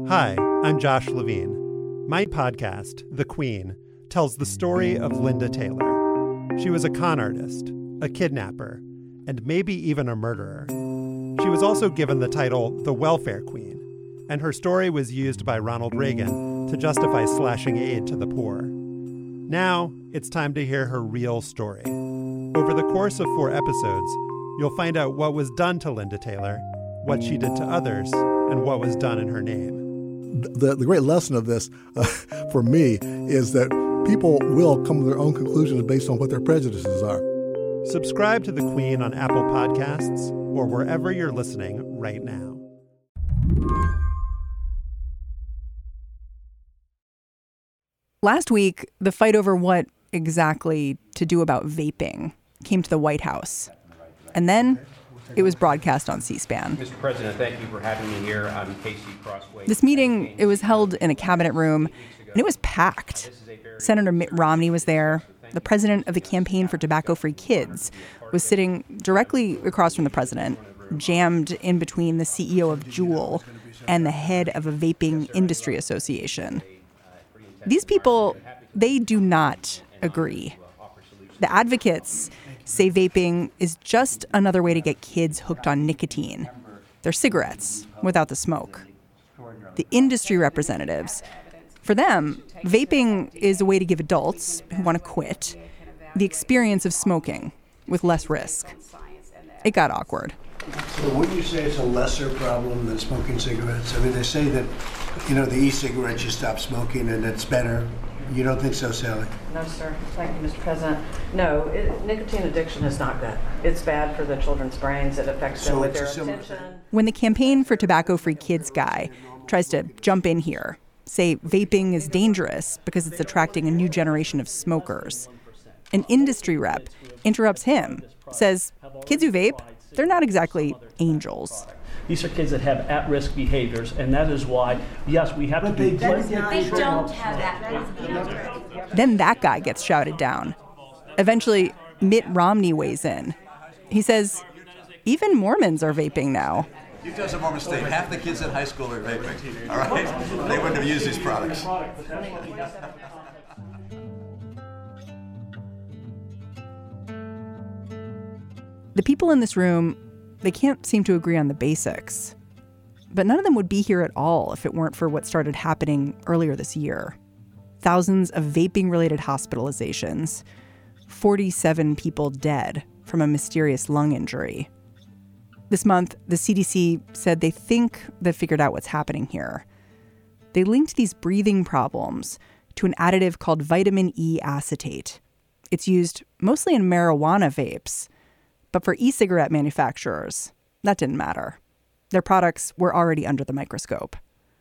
Hi, I'm Josh Levine. My podcast, The Queen, tells the story of Linda Taylor. She was a con artist, a kidnapper, and maybe even a murderer. She was also given the title the Welfare Queen, and her story was used by Ronald Reagan to justify slashing aid to the poor. Now, it's time to hear her real story. Over the course of 4 episodes, you'll find out what was done to Linda Taylor, what she did to others, and what was done in her name. The great lesson of this, for me, is that people will come to their own conclusions based on what their prejudices are. Subscribe to The Queen on Apple Podcasts or wherever you're listening right now. Last week, the fight over what exactly to do about vaping came to the White House. And then it was broadcast on C-SPAN. Mr. President, thank you for having me here. I'm Casey Crossway. This meeting, it was held in a cabinet room, and it was packed. Senator Mitt Romney was there. The president of the Campaign for Tobacco-Free Kids was sitting directly across from the president, jammed in between the CEO of Juul and the head of a vaping industry association. These people, they do not agree. The advocates say vaping is just another way to get kids hooked on nicotine. They're cigarettes without the smoke. The industry representatives, for them, vaping is a way to give adults who want to quit the experience of smoking with less risk. It got awkward. So wouldn't you say it's a lesser problem than smoking cigarettes? I mean, they say that, the e-cigarettes, you stop smoking and it's better. You don't think so, Sally? No, sir. Thank you, Mr. President. No, nicotine addiction is not good. It's bad for the children's brains. It affects them with their attention. When the Campaign for Tobacco-Free Kids guy tries to jump in here, say vaping is dangerous because it's attracting a new generation of smokers, an industry rep interrupts him, says kids who vape, they're not exactly angels. These are kids that have at-risk behaviors, and that is why, yes, we have to be... They don't have at-risk behaviors. Then that guy gets shouted down. Eventually, Mitt Romney weighs in. He says, even Mormons are vaping now. You guys are more mistake. Half the kids in high school are vaping, all right? They wouldn't have used these products. The people in this room, they can't seem to agree on the basics. But none of them would be here at all if it weren't for what started happening earlier this year. Thousands of vaping-related hospitalizations, 47 people dead from a mysterious lung injury. This month, the CDC said they think they've figured out what's happening here. They linked these breathing problems to an additive called vitamin E acetate. It's used mostly in marijuana vapes. But for e-cigarette manufacturers, that didn't matter. Their products were already under the microscope.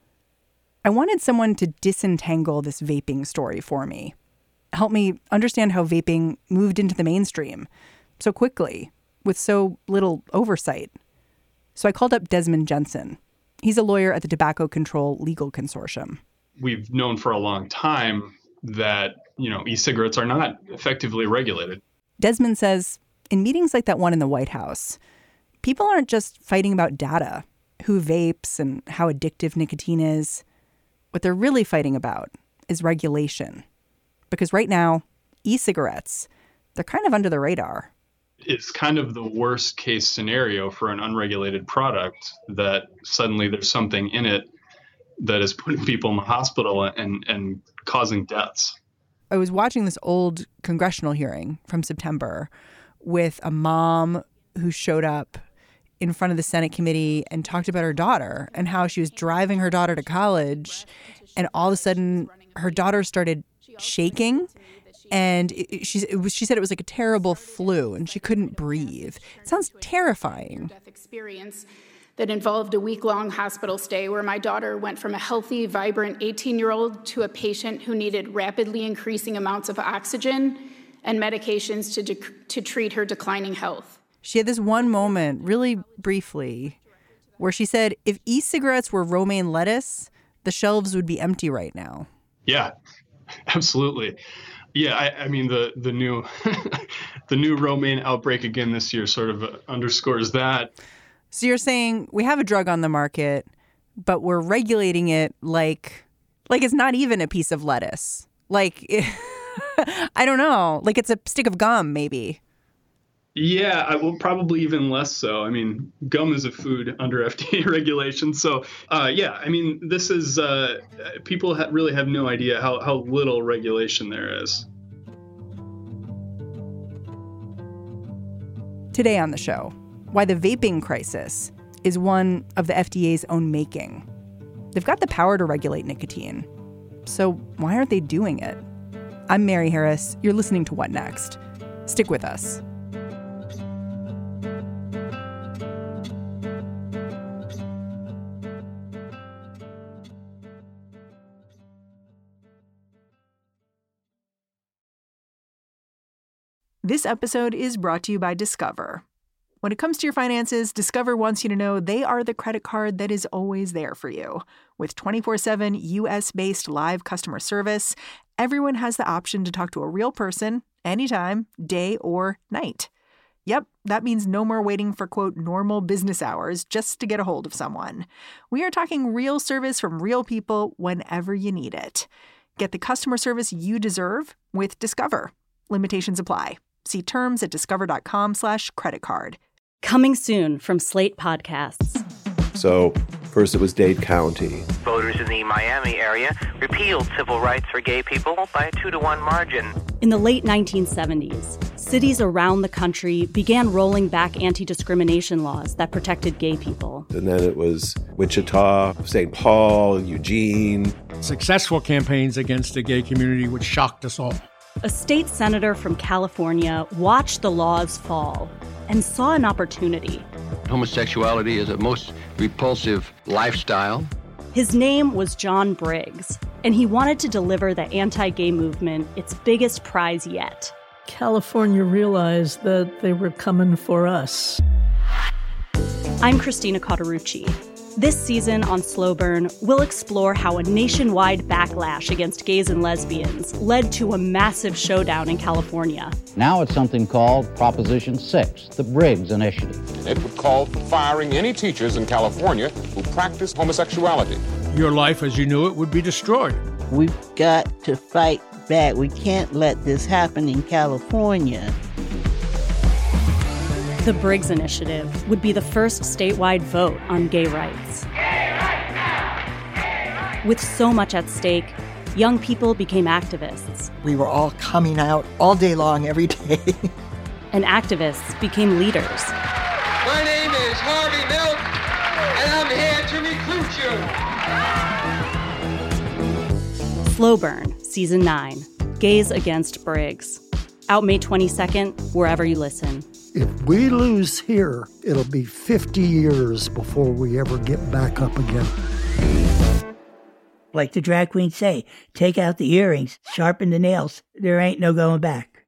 I wanted someone to disentangle this vaping story for me, help me understand how vaping moved into the mainstream so quickly, with so little oversight. So I called up Desmond Jensen. He's a lawyer at the Tobacco Control Legal Consortium. We've known for a long time that, e-cigarettes are not effectively regulated. Desmond says, in meetings like that one in the White House, people aren't just fighting about data, who vapes and how addictive nicotine is. What they're really fighting about is regulation. Because right now, e-cigarettes, they're kind of under the radar. It's kind of the worst case scenario for an unregulated product that suddenly there's something in it that is putting people in the hospital and causing deaths. I was watching this old congressional hearing from September with a mom who showed up in front of the Senate committee and talked about her daughter and how she was driving her daughter to college. And all of a sudden, her daughter started shaking. And she said it was like a terrible flu and she couldn't breathe. It sounds terrifying. Experience that involved a week-long hospital stay where my daughter went from a healthy, vibrant 18-year-old to a patient who needed rapidly increasing amounts of oxygen and medications to treat her declining health. She had this one moment, really briefly, where she said if e-cigarettes were romaine lettuce, the shelves would be empty right now. Yeah, absolutely. Yeah, I mean, the new the new romaine outbreak again this year sort of underscores that. So you're saying we have a drug on the market, but we're regulating it like it's not even a piece of lettuce. I don't know, like it's a stick of gum, maybe. Yeah, I will probably even less so. I mean, gum is a food under FDA regulation. So, this is people really have no idea how little regulation there is. Today on the show, why the vaping crisis is one of the FDA's own making. They've got the power to regulate nicotine. So why aren't they doing it? I'm Mary Harris. You're listening to What Next? Stick with us. This episode is brought to you by Discover. When it comes to your finances, Discover wants you to know they are the credit card that is always there for you. With 24/7 U.S.-based live customer service, everyone has the option to talk to a real person anytime, day or night. Yep, that means no more waiting for, quote, normal business hours just to get a hold of someone. We are talking real service from real people whenever you need it. Get the customer service you deserve with Discover. Limitations apply. See terms at discover.com/creditcard. Coming soon from Slate Podcasts. So, first it was Dade County. Voters in the Miami area repealed civil rights for gay people by a 2-to-1 margin. In the late 1970s, cities around the country began rolling back anti-discrimination laws that protected gay people. And then it was Wichita, St. Paul, Eugene. Successful campaigns against the gay community, which shocked us all. A state senator from California watched the laws fall and saw an opportunity. Homosexuality is a most repulsive lifestyle. His name was John Briggs, and he wanted to deliver the anti-gay movement its biggest prize yet. California realized that they were coming for us. I'm Christina Cauterucci. This season on Slow Burn, we'll explore how a nationwide backlash against gays and lesbians led to a massive showdown in California. Now it's something called Proposition 6, the Briggs Initiative. It would call for firing any teachers in California who practice homosexuality. Your life as you knew it would be destroyed. We've got to fight back. We can't let this happen in California. The Briggs Initiative would be the first statewide vote on gay rights. Gay rights now! Gay rights! With so much at stake, young people became activists. We were all coming out all day long, every day. And activists became leaders. My name is Harvey Milk, and I'm here to recruit you. Slow Burn, Season 9, Gays Against Briggs. Out May 22nd, wherever you listen. If we lose here, it'll be 50 years before we ever get back up again. Like the drag queens say, take out the earrings, sharpen the nails. There ain't no going back.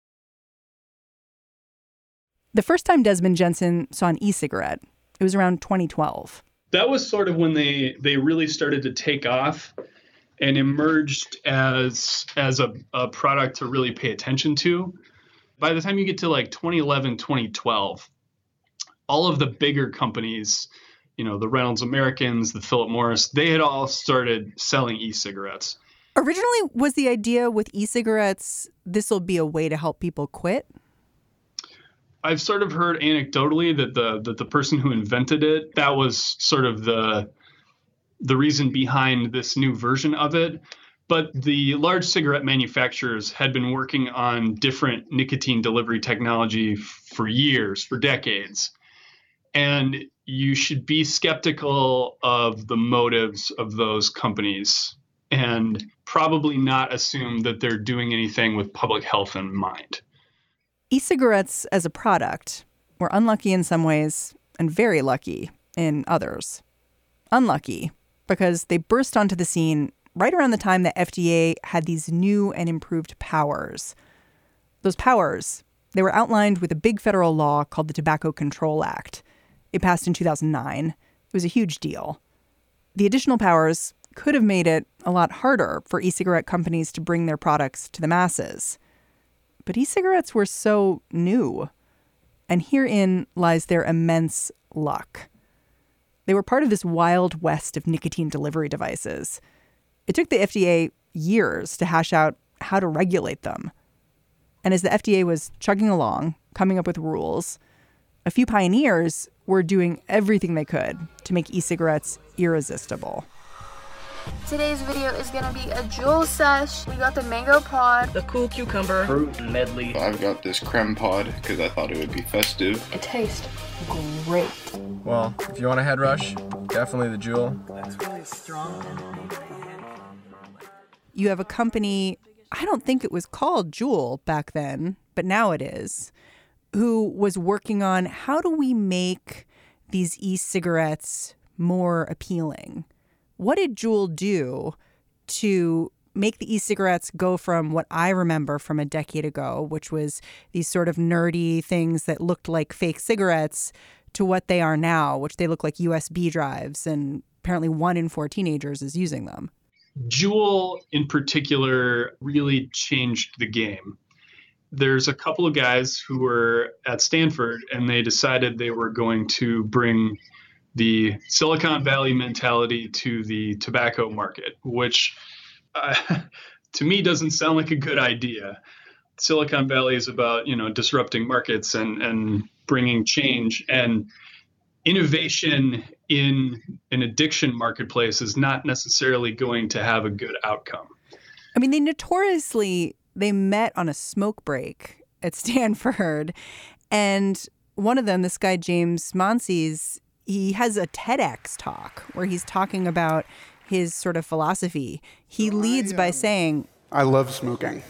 The first time Desmond Jensen saw an e-cigarette, it was around 2012. That was sort of when they really started to take off and emerged as a product to really pay attention to. By the time you get to like 2011, 2012, all of the bigger companies, the Reynolds Americans, the Philip Morris, they had all started selling e-cigarettes. Originally, was the idea with e-cigarettes, this will be a way to help people quit? I've sort of heard anecdotally that the person who invented it, that was sort of the reason behind this new version of it. But the large cigarette manufacturers had been working on different nicotine delivery technology for years, for decades. And you should be skeptical of the motives of those companies and probably not assume that they're doing anything with public health in mind. E-cigarettes as a product were unlucky in some ways and very lucky in others. Unlucky because they burst onto the scene right around the time the FDA had these new and improved powers. Those powers, they were outlined with a big federal law called the Tobacco Control Act. It passed in 2009. It was a huge deal. The additional powers could have made it a lot harder for e-cigarette companies to bring their products to the masses. But e-cigarettes were so new. And herein lies their immense luck. They were part of this wild west of nicotine delivery devices. It took the FDA years to hash out how to regulate them. And as the FDA was chugging along, coming up with rules, a few pioneers were doing everything they could to make e-cigarettes irresistible. Today's video is going to be a Juul sesh. We got the mango pod, the cool cucumber, fruit medley. I've got this creme pod because I thought it would be festive. It tastes great. Well, if you want a head rush, definitely the Juul. That's really strong. You have a company, I don't think it was called Juul back then, but now it is, who was working on how do we make these e-cigarettes more appealing? What did Juul do to make the e-cigarettes go from what I remember from a decade ago, which was these sort of nerdy things that looked like fake cigarettes, to what they are now, which they look like USB drives, and apparently 1 in 4 teenagers is using them? Juul in particular really changed the game. There's a couple of guys who were at Stanford and they decided they were going to bring the Silicon Valley mentality to the tobacco market, which to me doesn't sound like a good idea. Silicon Valley is about, disrupting markets and bringing change, and innovation in an addiction marketplace is not necessarily going to have a good outcome. I mean, they met on a smoke break at Stanford, and one of them, this guy James Monsees, he has a TEDx talk where he's talking about his sort of philosophy. He leads by saying, I love smoking.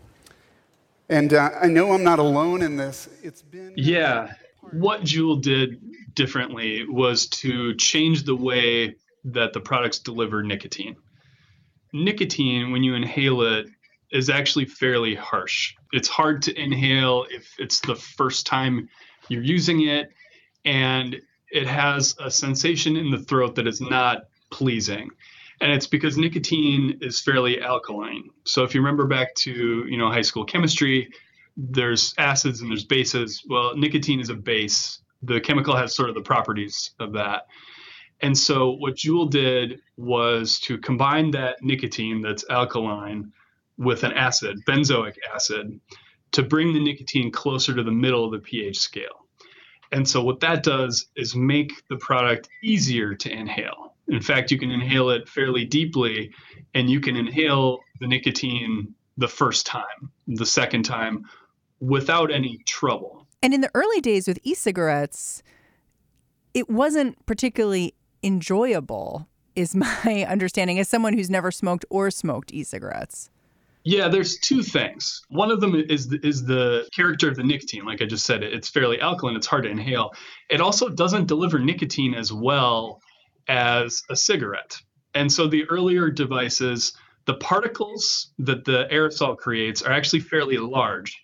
And I know I'm not alone in this. Yeah. What Juul did differently was to change the way that the products deliver nicotine. Nicotine, when you inhale it, is actually fairly harsh. It's hard to inhale if it's the first time you're using it, and it has a sensation in the throat that is not pleasing. And it's because nicotine is fairly alkaline. So if you remember back to, high school chemistry, there's acids and there's bases. Well, nicotine is a base. The chemical has sort of the properties of that. And so what Juul did was to combine that nicotine that's alkaline with an acid, benzoic acid, to bring the nicotine closer to the middle of the pH scale. And so what that does is make the product easier to inhale. In fact, you can inhale it fairly deeply, and you can inhale the nicotine the first time, the second time, without any trouble. And in the early days with e-cigarettes, it wasn't particularly enjoyable, is my understanding, as someone who's never smoked or smoked e-cigarettes. Yeah, there's two things. One of them is the character of the nicotine. Like I just said, it's fairly alkaline. It's hard to inhale. It also doesn't deliver nicotine as well as a cigarette. And so the earlier devices, the particles that the aerosol creates are actually fairly large.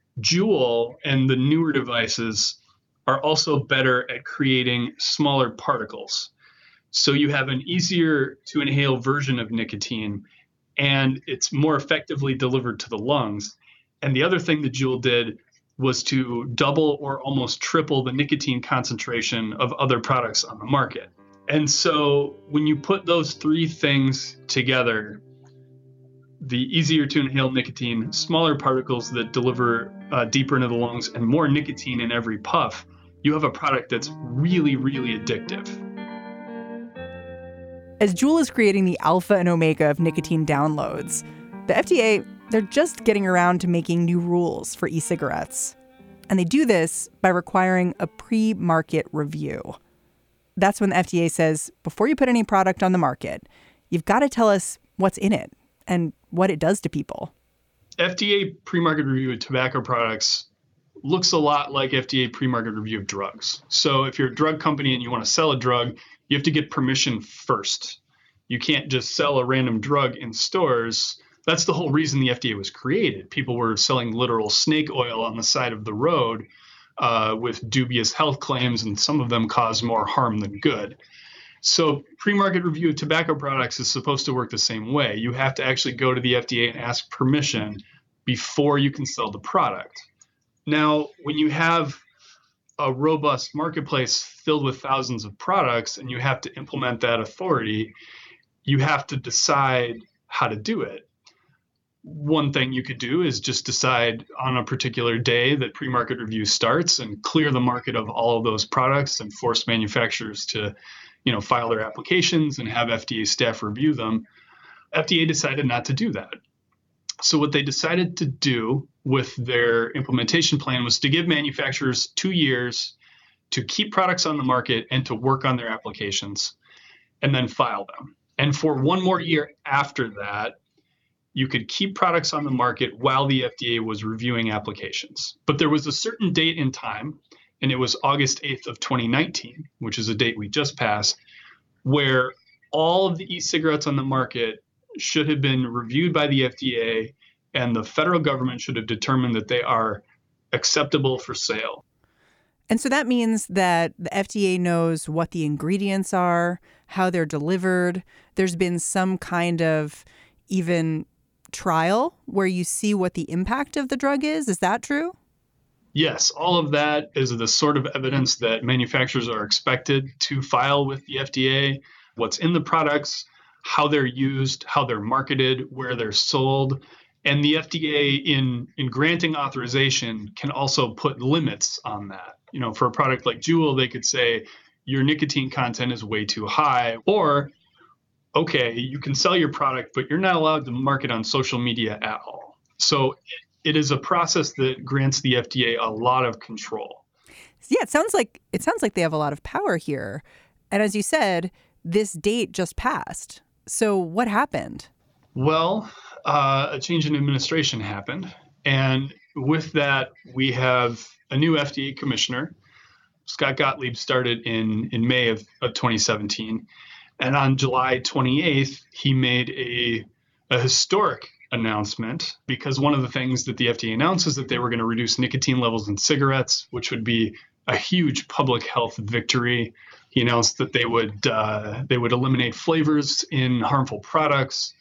Juul and the newer devices are also better at creating smaller particles. So you have an easier to inhale version of nicotine, and it's more effectively delivered to the lungs. And the other thing that Juul did was to double or almost triple the nicotine concentration of other products on the market. And so when you put those three things together, the easier to inhale nicotine, smaller particles that deliver deeper into the lungs, and more nicotine in every puff, you have a product that's really, really addictive. As Juul is creating the alpha and omega of nicotine downloads, the FDA, they're just getting around to making new rules for e-cigarettes. And they do this by requiring a pre-market review. That's when the FDA says, before you put any product on the market, you've got to tell us what's in it and what it does to people. FDA pre-market review of tobacco products looks a lot like FDA pre-market review of drugs. So if you're a drug company and you want to sell a drug, you have to get permission first. You can't just sell a random drug in stores. That's the whole reason the FDA was created. People were selling literal snake oil on the side of the road with dubious health claims, and some of them cause more harm than good. So pre-market review of tobacco products is supposed to work the same way. You have to actually go to the FDA and ask permission before you can sell the product. Now, when you have a robust marketplace filled with thousands of products and you have to implement that authority, you have to decide how to do it. One thing you could do is just decide on a particular day that pre-market review starts and clear the market of all of those products and force manufacturers to, file their applications and have FDA staff review them. FDA decided not to do that. So what they decided to do with their implementation plan was to give manufacturers 2 years to keep products on the market and to work on their applications and then file them. And for 1 more year after that, you could keep products on the market while the FDA was reviewing applications. But there was a certain date in time, and it was August 8th of 2019, which is a date we just passed, where all of the e-cigarettes on the market should have been reviewed by the FDA, and the federal government should have determined that they are acceptable for sale. And so that means that the FDA knows what the ingredients are, how they're delivered. There's been some kind of even trial where you see what the impact of the drug is. Is that true? Yes, all of that is the sort of evidence that manufacturers are expected to file with the FDA, what's in the products, how they're used, how they're marketed, where they're sold. And the FDA, in granting authorization, can also put limits on that. For a product like Juul, they could say your nicotine content is way too high, or, okay, you can sell your product, but you're not allowed to market on social media at all. So it is a process that grants the FDA a lot of control. Yeah, it sounds like they have a lot of power here. And as you said, this date just passed. So what happened? Well, a change in administration happened. And with that, we have a new FDA commissioner. Scott Gottlieb started in May of 2017. And on July 28th, he made a historic announcement, because one of the things that the FDA announced is that they were going to reduce nicotine levels in cigarettes, which would be a huge public health victory. He announced that they would eliminate flavors in harmful products.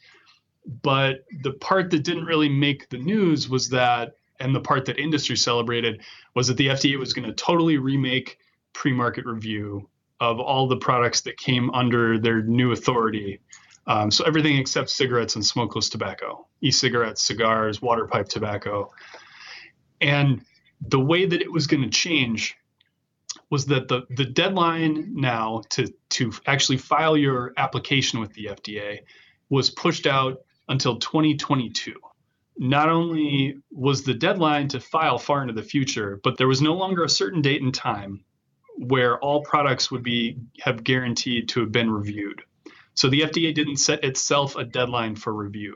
But the part that didn't really make the news was that, and the part that industry celebrated, was that the FDA was going to totally remake pre-market review of all the products that came under their new authority. So everything except cigarettes and smokeless tobacco, e-cigarettes, cigars, water pipe tobacco. And the way that it was going to change was that the deadline now to actually file your application with the FDA was pushed out until 2022. Not only was the deadline to file far into the future, but there was no longer a certain date and time where all products would have guaranteed to have been reviewed. So the FDA didn't set itself a deadline for review.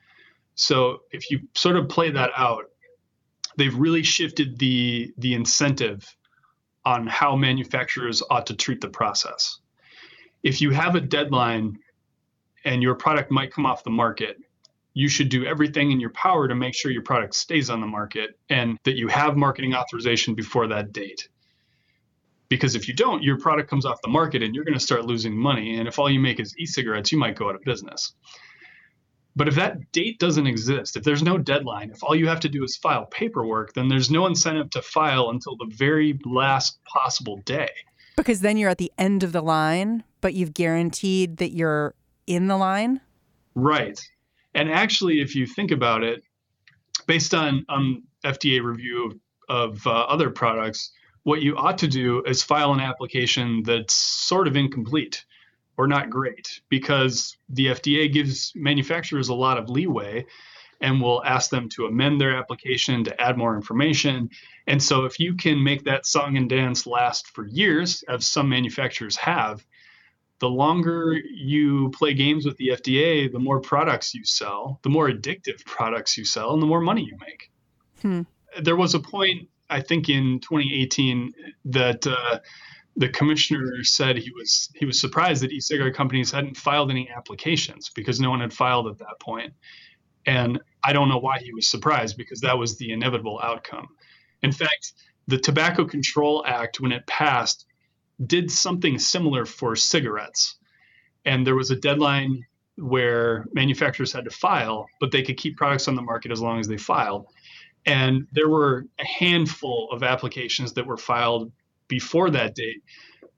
So if you sort of play that out, they've really shifted the incentive on how manufacturers ought to treat the process. If you have a deadline and your product might come off the market, you should do everything in your power to make sure your product stays on the market and that you have marketing authorization before that date. Because if you don't, your product comes off the market and you're going to start losing money. And if all you make is e-cigarettes, you might go out of business. But if that date doesn't exist, if there's no deadline, if all you have to do is file paperwork, then there's no incentive to file until the very last possible day. Because then you're at the end of the line, but you've guaranteed that you're in the line? Right. And actually, if you think about it, based on FDA review of other products, what you ought to do is file an application that's sort of incomplete or not great, because the FDA gives manufacturers a lot of leeway and will ask them to amend their application to add more information. And so if you can make that song and dance last for years, as some manufacturers have, the longer you play games with the FDA, the more products you sell, the more addictive products you sell, and the more money you make. There was a point, I think in 2018, that the commissioner said he was surprised that e-cigarette companies hadn't filed any applications because no one had filed at that point. And I don't know why he was surprised, because that was the inevitable outcome. In fact, the Tobacco Control Act, when it passed, did something similar for cigarettes. And there was a deadline where manufacturers had to file, but they could keep products on the market as long as they filed. And there were a handful of applications that were filed before that date,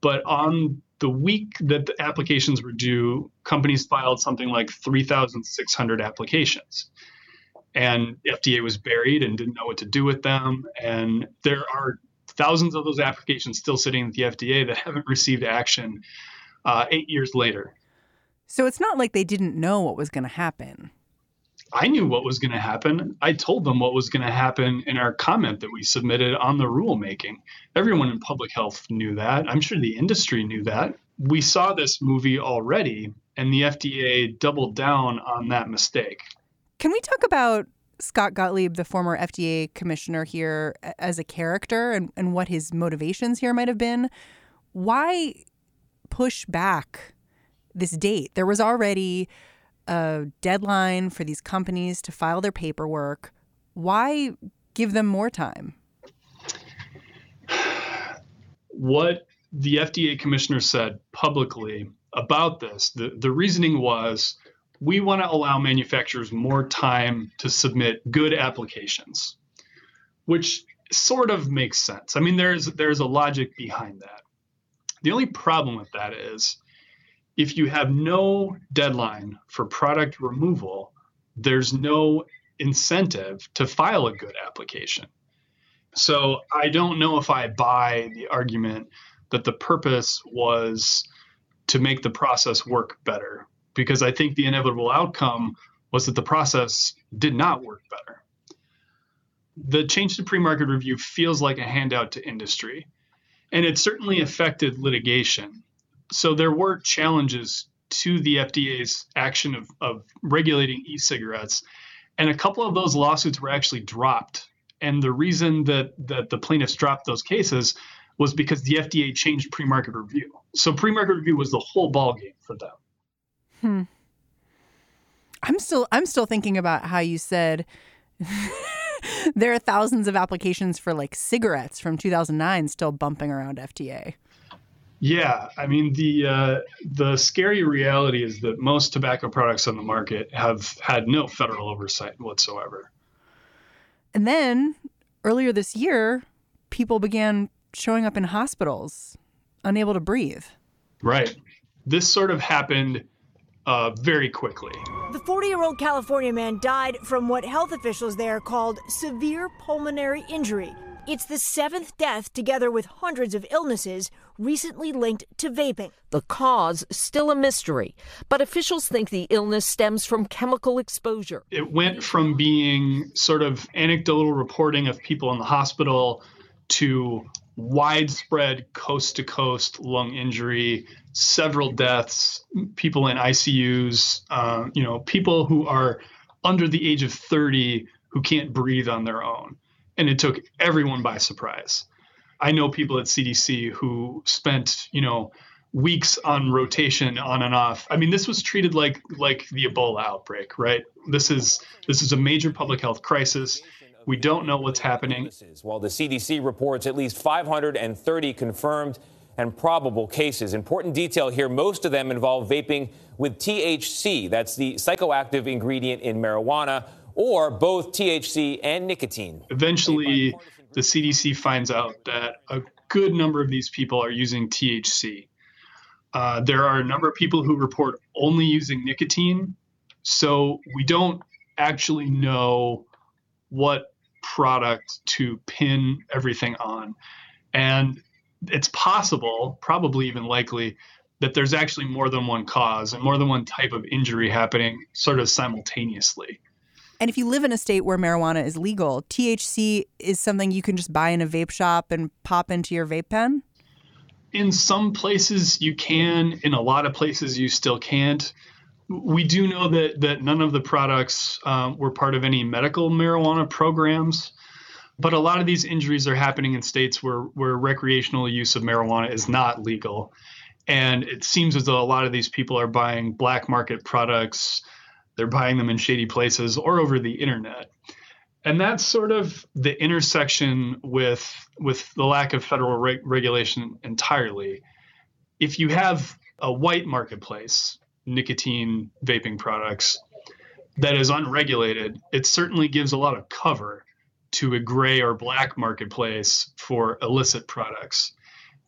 But on the week that the applications were due, companies filed something like 3,600 applications. And the FDA was buried and didn't know what to do with them. And there are thousands of those applications still sitting at the FDA that haven't received action 8 years later. So it's not like they didn't know what was going to happen. I knew what was going to happen. I told them what was going to happen in our comment that we submitted on the rulemaking. Everyone in public health knew that. I'm sure the industry knew that. We saw this movie already, and the FDA doubled down on that mistake. Can we talk about Scott Gottlieb, the former FDA commissioner here, as a character and what his motivations here might have been? Why push back this date? There was already a deadline for these companies to file their paperwork. Why give them more time? What the FDA commissioner said publicly about this, the reasoning was, we want to allow manufacturers more time to submit good applications, which sort of makes sense. I mean, there's a logic behind that. The only problem with that is, if you have no deadline for product removal, there's no incentive to file a good application. So I don't know if I buy the argument that the purpose was to make the process work better, because I think the inevitable outcome was that the process did not work better. The change to pre-market review feels like a handout to industry, and it certainly affected litigation. So there were challenges to the FDA's action of regulating e-cigarettes, and a couple of those lawsuits were actually dropped. And the reason that the plaintiffs dropped those cases was because the FDA changed pre-market review. So pre-market review was the whole ballgame for them. I'm still thinking about how you said there are thousands of applications for like cigarettes from 2009 still bumping around FDA. Yeah, I mean, the scary reality is that most tobacco products on the market have had no federal oversight whatsoever. And then earlier this year, people began showing up in hospitals, unable to breathe. Right. This sort of happened very quickly. The 40-year-old California man died from what health officials there called severe pulmonary injury. It's the 7th death, together with hundreds of illnesses, recently linked to vaping. The cause still a mystery, but officials think the illness stems from chemical exposure. It went from being sort of anecdotal reporting of people in the hospital to widespread coast-to-coast lung injury, several deaths, people in ICUs, people who are under the age of 30 who can't breathe on their own. And it took everyone by surprise. I know people at CDC who spent, weeks on rotation on and off. I mean, this was treated like the Ebola outbreak, right? This is a major public health crisis. We don't know what's happening. While the CDC reports at least 530 confirmed and probable cases. Important detail here, most of them involve vaping with THC. That's the psychoactive ingredient in marijuana, or both THC and nicotine. Eventually, the CDC finds out that a good number of these people are using THC. There are a number of people who report only using nicotine, so we don't actually know what product to pin everything on. And it's possible, probably even likely, that there's actually more than one cause and more than one type of injury happening sort of simultaneously. And if you live in a state where marijuana is legal, THC is something you can just buy in a vape shop and pop into your vape pen? In some places you can. In a lot of places you still can't. We do know that none of the products were part of any medical marijuana programs. But a lot of these injuries are happening in states where recreational use of marijuana is not legal. And it seems as though a lot of these people are buying black market products. They're buying them in shady places or over the internet. And that's sort of the intersection with the lack of federal regulation entirely. If you have a white marketplace, nicotine vaping products, that is unregulated, it certainly gives a lot of cover to a gray or black marketplace for illicit products.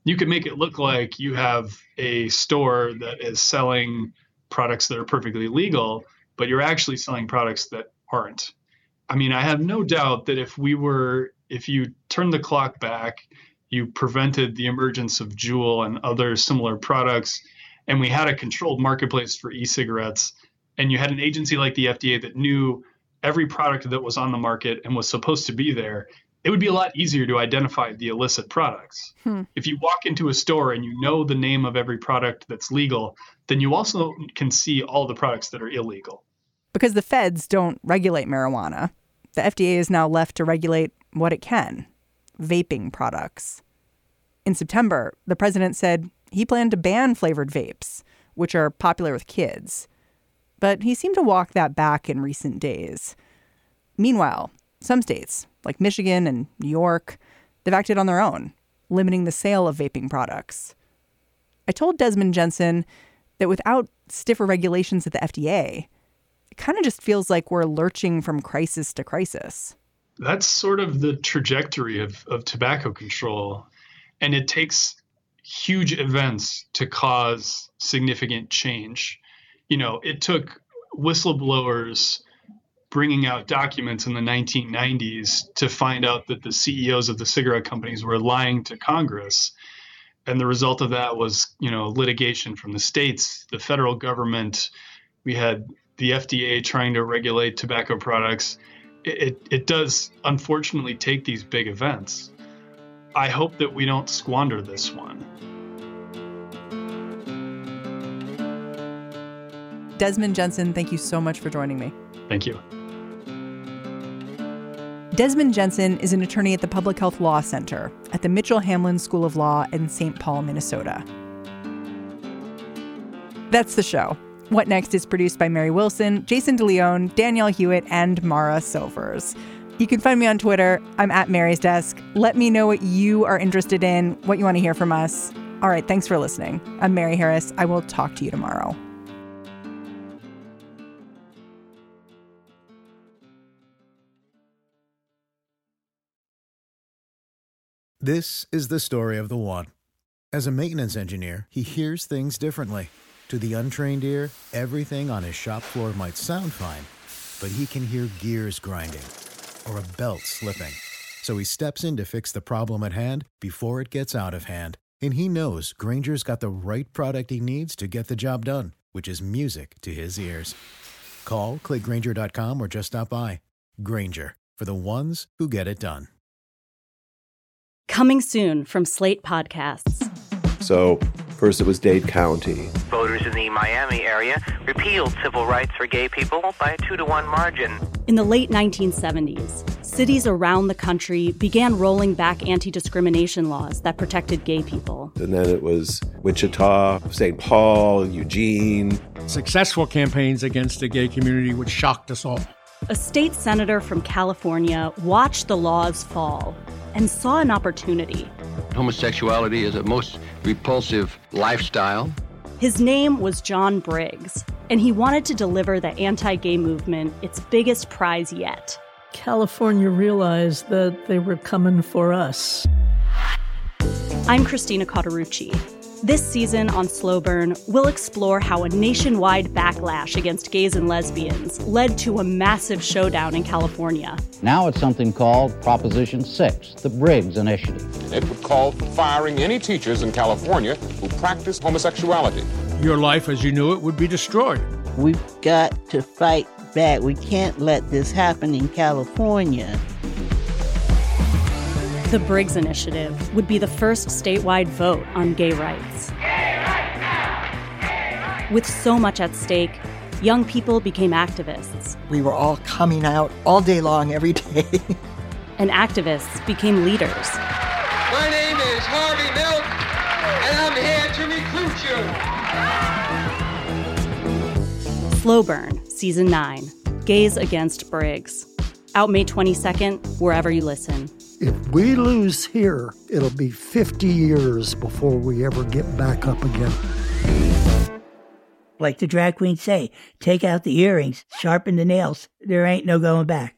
You could make it look like you have a store that is selling products that are perfectly legal, but you're actually selling products that aren't. I mean, I have no doubt that if you turned the clock back, you prevented the emergence of Juul and other similar products, and we had a controlled marketplace for e-cigarettes, and you had an agency like the FDA that knew every product that was on the market and was supposed to be there, it would be a lot easier to identify the illicit products. If you walk into a store and you know the name of every product that's legal, then you also can see all the products that are illegal. Because the feds don't regulate marijuana, the FDA is now left to regulate what it can, vaping products. In September, the president said he planned to ban flavored vapes, which are popular with kids. But he seemed to walk that back in recent days. Meanwhile, some states, like Michigan and New York, they've acted on their own, limiting the sale of vaping products. I told Desmond Jensen that without stiffer regulations at the FDA, it kind of just feels like we're lurching from crisis to crisis. That's sort of the trajectory of tobacco control. And it takes huge events to cause significant change. You know, it took whistleblowers bringing out documents in the 1990s to find out that the CEOs of the cigarette companies were lying to Congress. And the result of that was, litigation from the states, the federal government. We had the FDA trying to regulate tobacco products. It does, unfortunately, take these big events. I hope that we don't squander this one. Desmond Jensen, thank you so much for joining me. Thank you. Desmond Jensen is an attorney at the Public Health Law Center at the Mitchell Hamlin School of Law in St. Paul, Minnesota. That's the show. What Next is produced by Mary Wilson, Jason DeLeon, Danielle Hewitt, and Mara Silvers. You can find me on Twitter. I'm at Mary's Desk. Let me know what you are interested in, what you want to hear from us. All right, thanks for listening. I'm Mary Harris. I will talk to you tomorrow. This is the story of the one. As a maintenance engineer, he hears things differently. To the untrained ear, everything on his shop floor might sound fine, but he can hear gears grinding or a belt slipping. So he steps in to fix the problem at hand before it gets out of hand. And he knows Grainger's got the right product he needs to get the job done, which is music to his ears. Call, click Grainger.com, or just stop by. Grainger, for the ones who get it done. Coming soon from Slate Podcasts. So, first it was Dade County. Voters in the Miami area repealed civil rights for gay people by a 2-to-1 margin. In the late 1970s, cities around the country began rolling back anti-discrimination laws that protected gay people. And then it was Wichita, St. Paul, Eugene. Successful campaigns against the gay community, which shocked us all. A state senator from California watched the laws fall and saw an opportunity. Homosexuality is a most repulsive lifestyle. His name was John Briggs, and he wanted to deliver the anti-gay movement its biggest prize yet. California realized that they were coming for us. I'm Christina Cauterucci. This season on Slow Burn, we'll explore how a nationwide backlash against gays and lesbians led to a massive showdown in California. Now it's something called Proposition 6, the Briggs Initiative. It would call for firing any teachers in California who practice homosexuality. Your life as you knew it would be destroyed. We've got to fight back. We can't let this happen in California. The Briggs Initiative would be the first statewide vote on gay rights. Gay rights now! Gay rights! With so much at stake, young people became activists. We were all coming out all day long, every day. And activists became leaders. My name is Harvey Milk, and I'm here to recruit you. Slow Burn, Season 9, Gays Against Briggs. Out May 22nd, wherever you listen. If we lose here, it'll be 50 years before we ever get back up again. Like the drag queens say, take out the earrings, sharpen the nails. There ain't no going back.